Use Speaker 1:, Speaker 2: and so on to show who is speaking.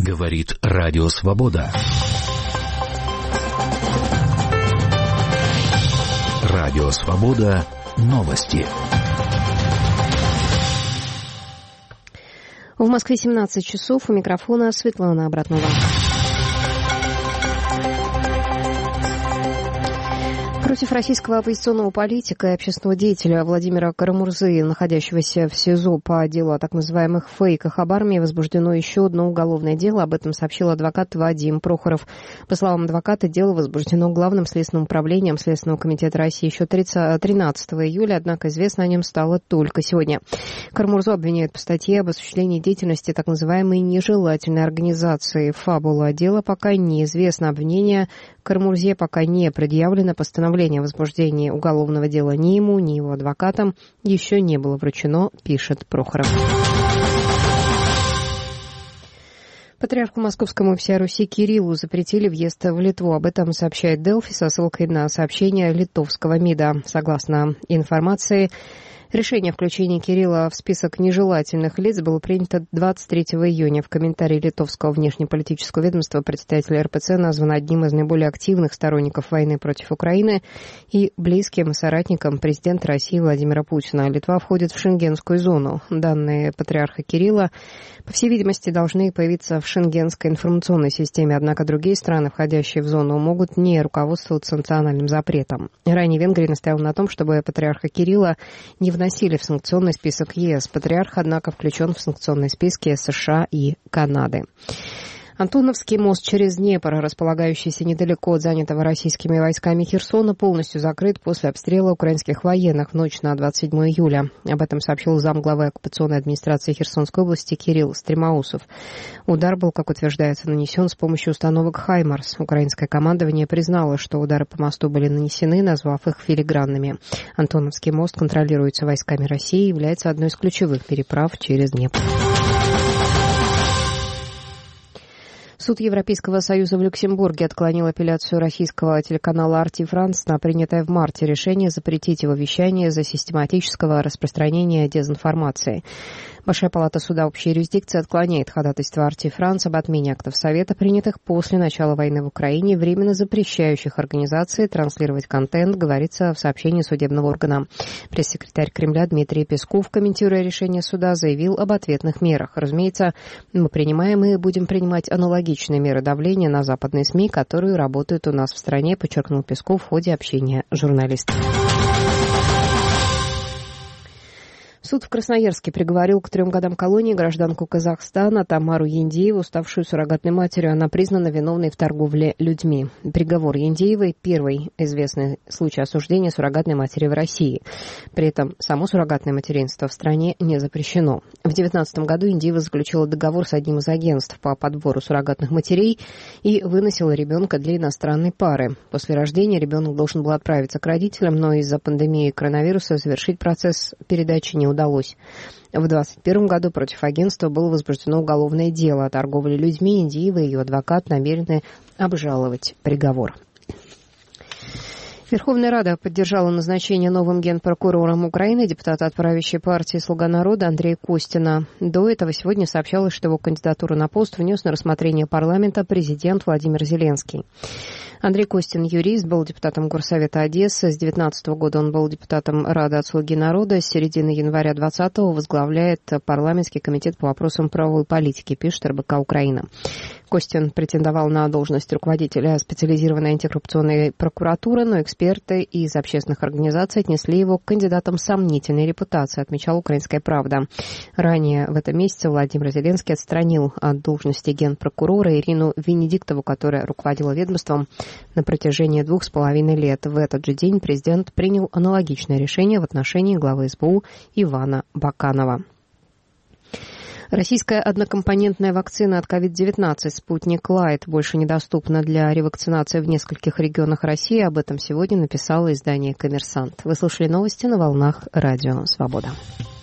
Speaker 1: Говорит Радио Свобода. Радио Свобода. Новости.
Speaker 2: В Москве 17 часов. У микрофона Светлана Абратнова. Против российского оппозиционного политика и общественного деятеля Владимира Карамурзы, находящегося в СИЗО по делу о так называемых фейках об армии, возбуждено еще одно уголовное дело. Об этом сообщил адвокат Вадим Прохоров. По словам адвоката, дело возбуждено Главным следственным управлением Следственного комитета России еще 13 июля, однако известно о нем стало только сегодня. Карамурзу обвиняют по статье об осуществлении деятельности так называемой нежелательной организации. Фабула дела пока неизвестна. Обвинение Карамурзе пока не предъявлено. Постановление о возбуждении уголовного дела ни ему, ни его адвокатам еще не было вручено, пишет Прохоров. Патриарху Московскому и всей Руси Кириллу запретили въезд в Литву. Об этом сообщает Делфи со ссылкой на сообщение литовского МИДа. Согласно информации, решение о включении Кирилла в список нежелательных лиц было принято 23 июня. В комментарии литовского внешнеполитического ведомства представитель РПЦ назван одним из наиболее активных сторонников войны против Украины и близким соратником президента России Владимира Путина. Литва входит в Шенгенскую зону. Данные патриарха Кирилла, по всей видимости, должны появиться в Шенгенской информационной системе, однако другие страны, входящие в зону, могут не руководствоваться национальным запретом. Ранее Венгрия настояла на том, чтобы патриарха Кирилла не вносили в санкционный список ЕС. Патриарх, однако, включен в санкционные списки США и Канады. Антоновский мост через Днепр, располагающийся недалеко от занятого российскими войсками Херсона, полностью закрыт после обстрела украинских военных в ночь на 27 июля. Об этом сообщил замглавы оккупационной администрации Херсонской области Кирилл Стремаусов. Удар был, как утверждается, нанесен с помощью установок «Хаймарс». Украинское командование признало, что удары по мосту были нанесены, назвав их филигранными. Антоновский мост контролируется войсками России и является одной из ключевых переправ через Днепр. Суд Европейского Союза в Люксембурге отклонил апелляцию российского телеканала Арти Франс на принятое в марте решение запретить его вещание из-за систематического распространения дезинформации. Большая палата суда общей юрисдикции отклоняет ходатайство Арти Франс об отмене актов Совета, принятых после начала войны в Украине, временно запрещающих организации транслировать контент, говорится в сообщении судебного органа. Пресс-секретарь Кремля Дмитрий Песков, комментируя решение суда, заявил об ответных мерах. Разумеется, мы принимаем и будем принимать аналогичные меры давления на западные СМИ, которые работают у нас в стране, подчеркнул Песков в ходе общения с журналистами. Суд в Красноярске приговорил к 3 годам колонии гражданку Казахстана Тамару Яндееву, ставшую суррогатной матерью. Она признана виновной в торговле людьми. Приговор Яндеевой – первый известный случай осуждения суррогатной матери в России. При этом само суррогатное материнство в стране не запрещено. В 2019 году Яндеева заключила договор с одним из агентств по подбору суррогатных матерей и выносила ребенка для иностранной пары. После рождения ребенок должен был отправиться к родителям, но из-за пандемии коронавируса завершить процесс передачи не удалось. В 2021 году против агентства было возбуждено уголовное дело о торговле людьми. Яндеева и ее адвокат намерены обжаловать приговор. Верховная Рада поддержала назначение новым генпрокурором Украины депутата от правящей партии «Слуга народа» Андрея Костина. До этого сегодня сообщалось, что его кандидатуру на пост внес на рассмотрение парламента президент Владимир Зеленский. Андрей Костин, юрист, был депутатом Горсовета Одессы. С 2019 года он был депутатом Рады от «Слуги народа». С середины января 2020-го возглавляет парламентский комитет по вопросам правовой политики, пишет РБК «Украина». Костин претендовал на должность руководителя специализированной антикоррупционной прокуратуры, но эксперты из общественных организаций отнесли его к кандидатам сомнительной репутации, отмечала «Украинская правда». Ранее в этом месяце Владимир Зеленский отстранил от должности генпрокурора Ирину Венедиктову, которая руководила ведомством на протяжении 2,5 лет. В этот же день президент принял аналогичное решение в отношении главы СБУ Ивана Баканова. Российская однокомпонентная вакцина от COVID-19 «Спутник Лайт» больше недоступна для ревакцинации в нескольких регионах России. Об этом сегодня написало издание «Коммерсант». Вы слушали новости на волнах Радио Свобода.